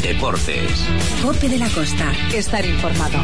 Deportes. COPE de la Costa. Estar informado.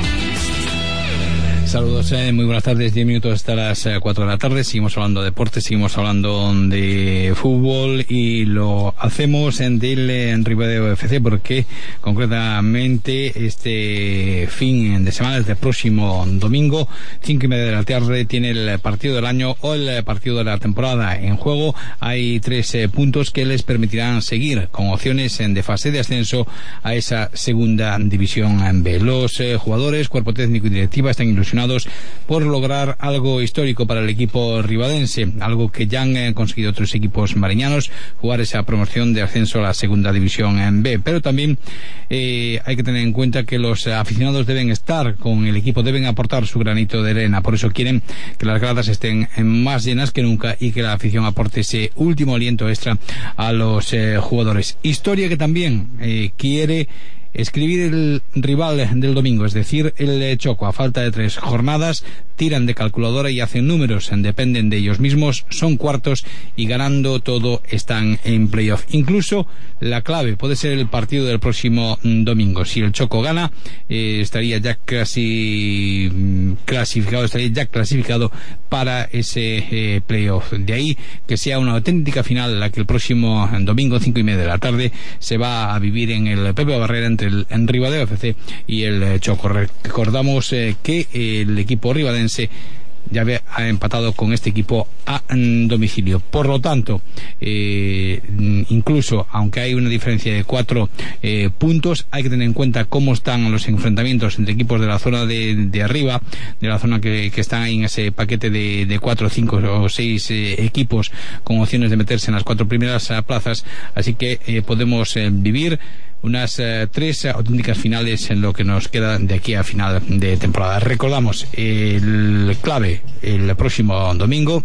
Saludos, muy buenas tardes, 10 minutos hasta las 4 de la tarde, seguimos hablando de deportes, seguimos hablando de fútbol y lo hacemos del Ribadeo FC porque concretamente este fin de semana, este próximo domingo, 5:30 de la tarde, tiene el partido del año o el partido de la temporada en juego. Hay 3 puntos que les permitirán seguir con opciones de fase de ascenso a esa segunda división B. Los jugadores, cuerpo técnico y directiva están ilusionados por lograr algo histórico para el equipo ribadense, algo que ya han conseguido otros equipos mariñanos, jugar esa promoción de ascenso a la segunda división en B. Pero también hay que tener en cuenta que los aficionados deben estar con el equipo, deben aportar su granito de arena, por eso quieren que las gradas estén más llenas que nunca y que la afición aporte ese último aliento extra a los jugadores. Historia que también quiere escribir el rival del domingo, es decir, el Choco. A falta de 3 jornadas tiran de calculadora y hacen números, dependen de ellos mismos, son cuartos y ganando todo están en playoff. Incluso la clave puede ser el partido del próximo domingo. Si el Choco gana, estaría ya casi clasificado para ese playoff. De ahí que sea una auténtica final la que el próximo domingo, 5:30 de la tarde, se va a vivir en el Pepe Barrera entre el Ribadeo FC y el Choco. Recordamos que el equipo ribadense ya ha empatado con este equipo a domicilio. Por lo tanto, incluso aunque hay una diferencia de 4 puntos, hay que tener en cuenta cómo están los enfrentamientos entre equipos de la zona de arriba, de la zona que están ahí en ese paquete de 4, 5 o 6 equipos con opciones de meterse en las 4 primeras plazas. Así que podemos vivir unas 3 auténticas finales en lo que nos queda de aquí a final de temporada. Recordamos el clave el próximo domingo,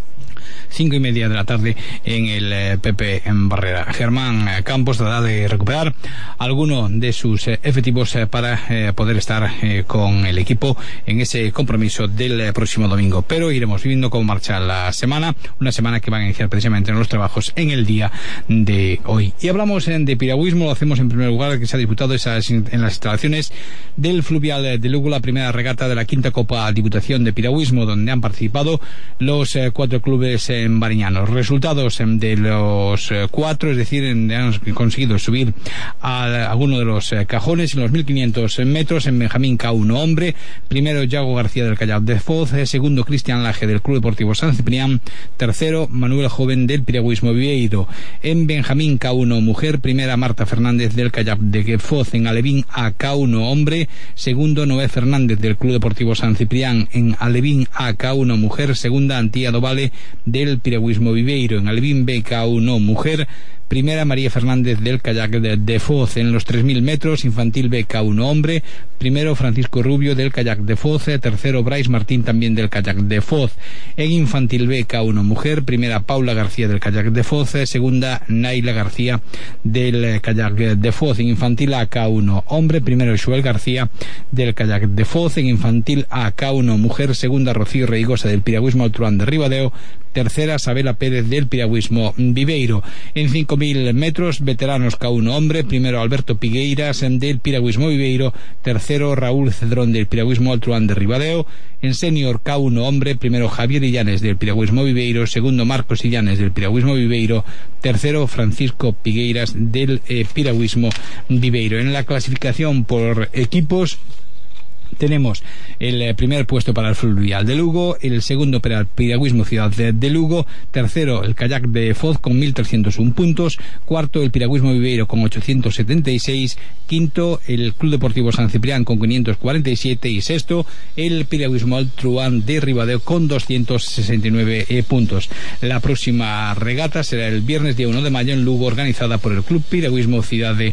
5:30 de la tarde en el Pepe en Barrera. Germán Campos tratará de recuperar alguno de sus efectivos para poder estar con el equipo en ese compromiso del próximo domingo. Pero iremos viendo cómo marcha la semana, una semana que van a iniciar precisamente en los trabajos en el día de hoy. Y hablamos de piragüismo, lo hacemos en primer lugar que se ha disputado en las instalaciones del Fluvial de Lugo, la primera regata de la 5ª Copa Diputación de Piragüismo, donde han participado los 4 clubes mariñanos. Resultados de los 4, es decir, han conseguido subir a alguno de los cajones en los 1500 metros. En Benjamín K1 hombre, primero Yago García del Kayak de Foz, segundo Cristian Laje del Club Deportivo San Ciprián, tercero Manuel Joven del Piragüismo Viveiro. En Benjamín K1 mujer, primera Marta Fernández del Kayak de Foz. En Alevín A K1 hombre, segundo Noé Fernández del Club Deportivo San Ciprián. En Alevín A K1 mujer, segunda Antía Dovale del Piragüismo Viveiro. En Alevín B K1 mujer, primera María Fernández del Kayak de Foz. En los 3000 metros, infantil B K1 hombre, primero Francisco Rubio del Kayak de Foz, tercero Brais Martín también del Kayak de Foz. En infantil B K1 mujer, primera Paula García del Kayak de Foz, segunda Naila García del Kayak de Foz. En infantil A K1 hombre, primero Joel García del Kayak de Foz. En infantil A K1 mujer, segunda Rocío Reigosa del Piragüismo Altruán de Ribadeo, tercera Sabela Pérez del Piragüismo Viveiro. En 5000 metros, veteranos K1 hombre, primero Alberto Pigueiras del Piragüismo Viveiro, tercero Raúl Cedrón del Piragüismo Altruán de Ribadeo. En senior K1 hombre, primero Javier Illanes del Piragüismo Viveiro, segundo Marcos Illanes del Piragüismo Viveiro, tercero Francisco Pigueiras del Piragüismo Viveiro. En la clasificación por equipos, tenemos el primer puesto para el Fluvial de Lugo, el segundo para el Piragüismo Ciudad de Lugo, tercero el Kayak de Foz con 1301 puntos, cuarto el Piragüismo Viveiro con 876, quinto el Club Deportivo San Ciprián con 547 y sexto el Piragüismo Altruán de Ribadeo con 269 puntos. La próxima regata será el viernes día 1 de mayo en Lugo, organizada por el Club Piragüismo Ciudad de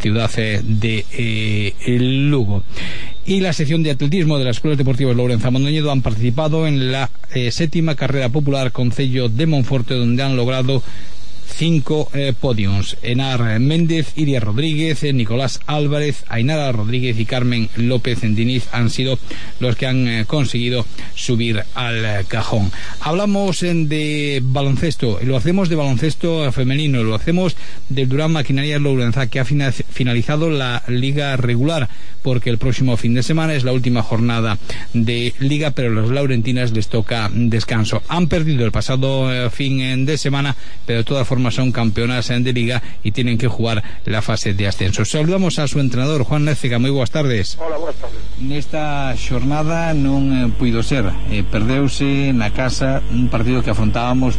Lugo. Y la sección de atletismo de las Escuelas Deportivas Lourenza Mondoñedo han participado en la 7ª carrera popular Concello de Monforte, donde han logrado 5 podiums. Enar Méndez, Iria Rodríguez, Nicolás Álvarez, Ainara Rodríguez y Carmen López Diniz han sido los que han conseguido subir al cajón. Hablamos de baloncesto, lo hacemos de baloncesto femenino, lo hacemos del Durán Maquinaria Lourenza, que ha finalizado la liga regular, porque el próximo fin de semana es la última jornada de liga, pero a los laurentinas les toca descanso. Han perdido el pasado fin de semana, pero de todas formas son campeonas de liga y tienen que jugar la fase de ascenso. Saludamos a su entrenador, Juan Nécega. Moi boas tardes. Hola, boas tardes. Nesta xornada non puido ser, perdeuse na casa un partido que afrontábamos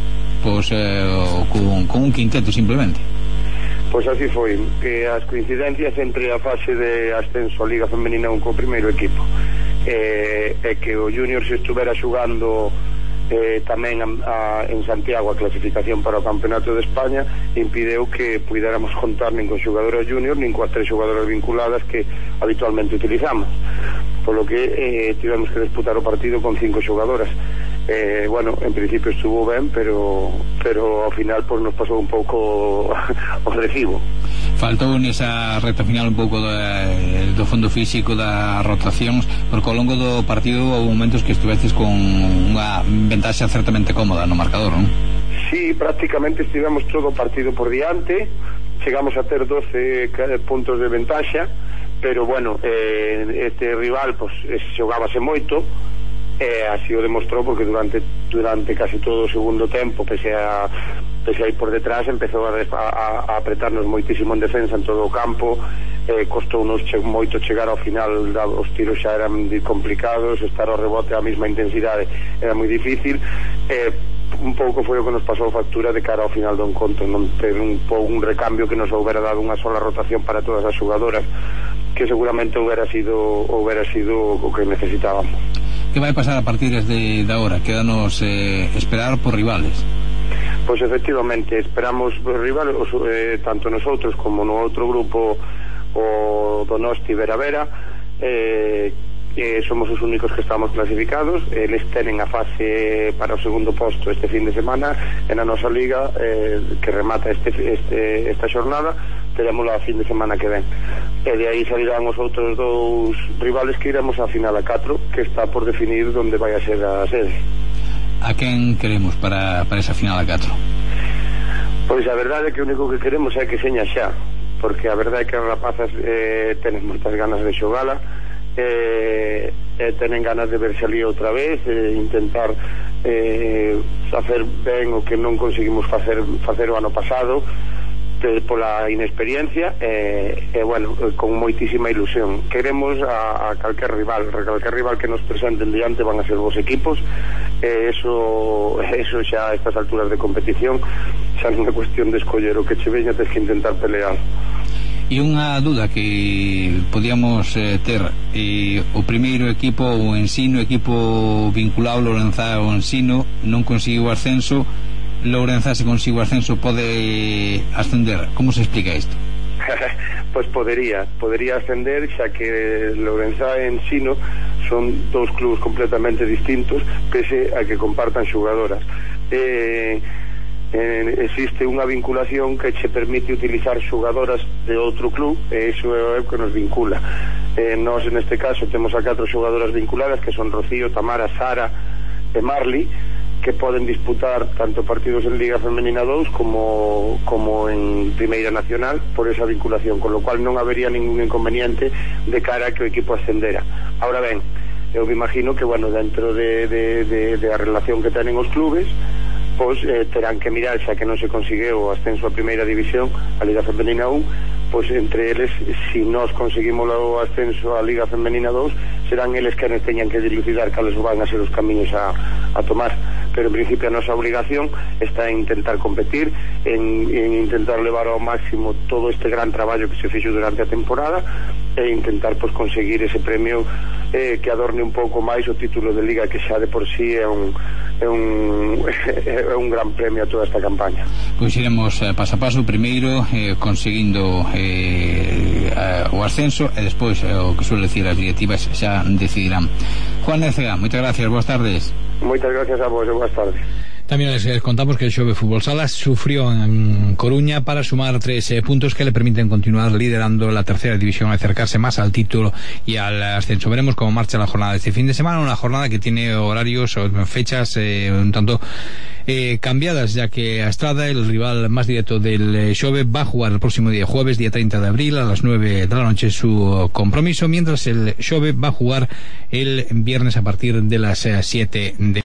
con un quinteto simplemente. Pois así foi, que as coincidencias entre a fase de ascenso a Liga Femenina co primeiro equipo e que o Junior se estuvera xugando tamén en Santiago a clasificación para o Campeonato de España, impideu que puidéramos contar nin con xogadoras junior nin coas 3 xogadoras vinculadas que habitualmente utilizamos, polo que tivemos que disputar o partido con 5 xogadoras. Bueno, en principio estuvo ben, pero ao final pues nos pasou un pouco o recibo. Faltou nesa reta final un pouco do fondo físico, das rotacións, porque ao longo do partido houve momentos que estivestes con unha ventaxa certamente cómoda no marcador, non? Sí, prácticamente estivemos todo o partido por diante, chegamos a ter 12 puntos de ventaxa, pero bueno, este rival pues xogábase moito, así o demostrou, porque durante casi todo o segundo tempo, pese a ir por detrás, empezou a apretarnos moitísimo en defensa en todo o campo, costounos moito chegar ao final, os tiros xa eran complicados, estar ao rebote a mesma intensidade era moi difícil, un pouco foi o que nos pasou factura de cara ao final do encontro, non ter un recambio que nos houbera dado unha sola rotación para todas as xogadoras, que seguramente houbera sido o que necesitábamos. Que vai pasar a partir de agora? Quédanos esperar por rivales. Pois efectivamente, esperamos por rivales, tanto nosotros como no outro grupo, o Donosti Vera, somos os únicos que estamos clasificados. Eles tenen a fase para o segundo posto este fin de semana, e na nosa liga que remata esta xornada teremos a fin de semana que ven, e de aí salirán os outros 2 rivales que iremos a final a 4, que está por definir onde vai a ser a sede. A quen queremos para esa final a 4? Pois a verdade é que o único que queremos é que seña xa, porque a verdade é que as rapazas tenen moitas ganas de xogala, tenen ganas de verse ali outra vez, intentar facer ben o que non conseguimos facer o ano pasado pola inexperiencia, bueno, con moitísima ilusión. Queremos a calquer rival que nos presenten diante, van a ser vos equipos, eso xa a estas alturas de competición xa non é cuestión de escoller o que che veña, tens que intentar pelear. E unha dúda que podíamos ter, o primeiro equipo, o Ensino, equipo vinculado Lourenza ao Ensino, non conseguiu ascenso. Lourenza, se consigo ascenso, pode ascender. Como se explica isto? Pois podería ascender, xa que Lourenza e Ensino son 2 clubes completamente distintos, pese a que compartan xogadoras. Existe unha vinculación que che permite utilizar xogadoras de outro club, e iso é o que nos vincula. Nós neste caso temos a 4 xogadoras vinculadas, que son Rocío, Tamara, Sara e Marli, que poden disputar tanto partidos en Liga Femenina 2 como en Primeira Nacional por esa vinculación, con lo cual non habería ningún inconveniente de cara a que o equipo ascendera. Ahora ben, eu me imagino que, bueno, dentro de a relación que tenen os clubes, pois terán que mirar, xa que non se conseguiu o ascenso a Primeira División, a Liga Femenina 1, pois entre eles, si nós conseguimos o ascenso a Liga Femenina 2, serán eles que nos teñan que dilucidar cales van a ser os camiños a tomar. Pero en principio a nosa obligación está en intentar competir, en intentar levar ao máximo todo este gran traballo que se fixo durante a temporada, e intentar pois conseguir ese premio que adorne un pouco máis o título de Liga, que xa de por sí é un gran premio a toda esta campaña. Pois iremos paso a paso, primeiro conseguindo o ascenso, e despois o que suele decir as directivas xa decidirán. Juan Nécega, moitas gracias, boas tardes. Moitas gracias a vos, boas tardes. También les contamos que el Xove Fútbol Sala sufrió en Coruña para sumar 3 puntos que le permiten continuar liderando la tercera división, acercarse más al título y al ascenso. Veremos cómo marcha la jornada de este fin de semana, una jornada que tiene horarios o fechas un tanto cambiadas, ya que Astrada, el rival más directo del Xove, va a jugar el próximo día jueves, día 30 de abril a las 9 de la noche su compromiso, mientras el Xove va a jugar el viernes a partir de las 7 de